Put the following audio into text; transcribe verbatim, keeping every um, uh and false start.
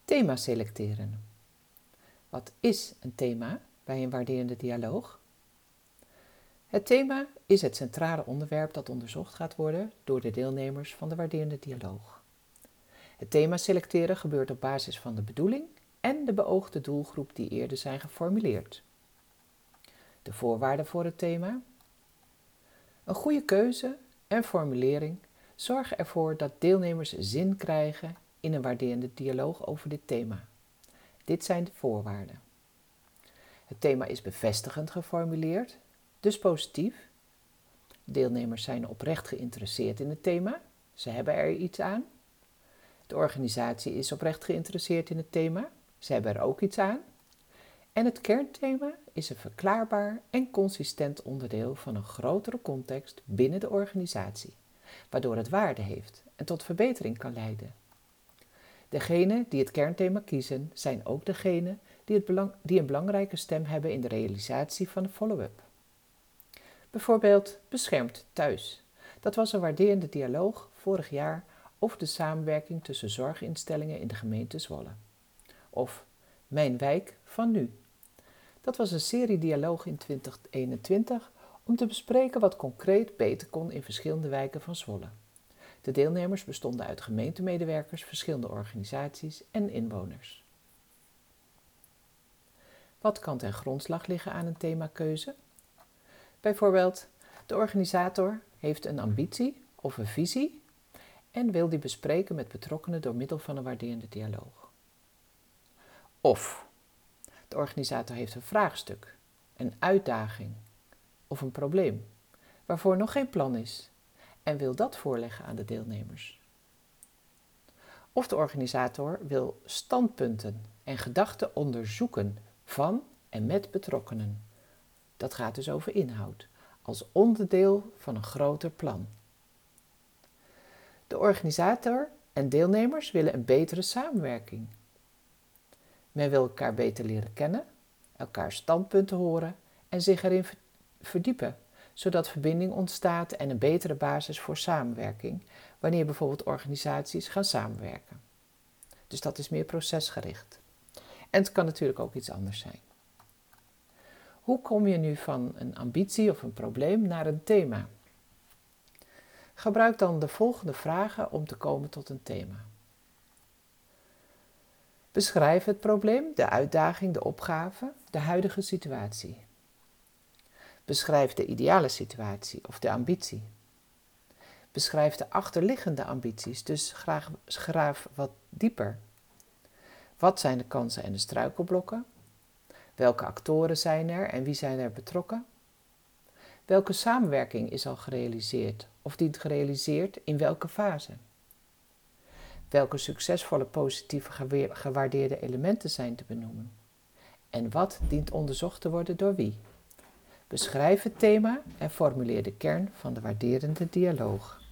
Thema selecteren. Wat is een thema bij een waarderende dialoog? Het thema is het centrale onderwerp dat onderzocht gaat worden door de deelnemers van de waarderende dialoog. Het thema selecteren gebeurt op basis van de bedoeling en de beoogde doelgroep die eerder zijn geformuleerd. De voorwaarden voor het thema. Een goede keuze en formulering zorgen ervoor dat deelnemers zin krijgen in een waarderende dialoog over dit thema. Dit zijn de voorwaarden. Het thema is bevestigend geformuleerd, dus positief. Deelnemers zijn oprecht geïnteresseerd in het thema, ze hebben er iets aan. De organisatie is oprecht geïnteresseerd in het thema, ze hebben er ook iets aan. En het kernthema is een verklaarbaar en consistent onderdeel van een grotere context binnen de organisatie, waardoor het waarde heeft en tot verbetering kan leiden. Degenen die het kernthema kiezen, zijn ook degenen die, het belang, die een belangrijke stem hebben in de realisatie van de follow-up. Bijvoorbeeld Beschermd Thuis. Dat was een waarderende dialoog vorig jaar over de samenwerking tussen zorginstellingen in de gemeente Zwolle. Of Mijn wijk van nu. Dat was een serie dialoog in twintig eenentwintig om te bespreken wat concreet beter kon in verschillende wijken van Zwolle. De deelnemers bestonden uit gemeentemedewerkers, verschillende organisaties en inwoners. Wat kan ten grondslag liggen aan een themakeuze? Bijvoorbeeld, de organisator heeft een ambitie of een visie en wil die bespreken met betrokkenen door middel van een waarderende dialoog. Of de organisator heeft een vraagstuk, een uitdaging of een probleem waarvoor nog geen plan is en wil dat voorleggen aan de deelnemers. Of de organisator wil standpunten en gedachten onderzoeken van en met betrokkenen. Dat gaat dus over inhoud, als onderdeel van een groter plan. De organisator en deelnemers willen een betere samenwerking. Men wil elkaar beter leren kennen, elkaar standpunten horen en zich erin verdiepen, zodat verbinding ontstaat en een betere basis voor samenwerking, wanneer bijvoorbeeld organisaties gaan samenwerken. Dus dat is meer procesgericht. En het kan natuurlijk ook iets anders zijn. Hoe kom je nu van een ambitie of een probleem naar een thema? Gebruik dan de volgende vragen om te komen tot een thema. Beschrijf het probleem, de uitdaging, de opgave, de huidige situatie. Beschrijf de ideale situatie of de ambitie. Beschrijf de achterliggende ambities, dus graag, graaf wat dieper. Wat zijn de kansen en de struikelblokken? Welke actoren zijn er en wie zijn er betrokken? Welke samenwerking is al gerealiseerd of dient gerealiseerd in welke fase? Welke succesvolle positieve gewaardeerde elementen zijn te benoemen? En wat dient onderzocht te worden door wie? Beschrijf het thema en formuleer de kern van de waarderende dialoog.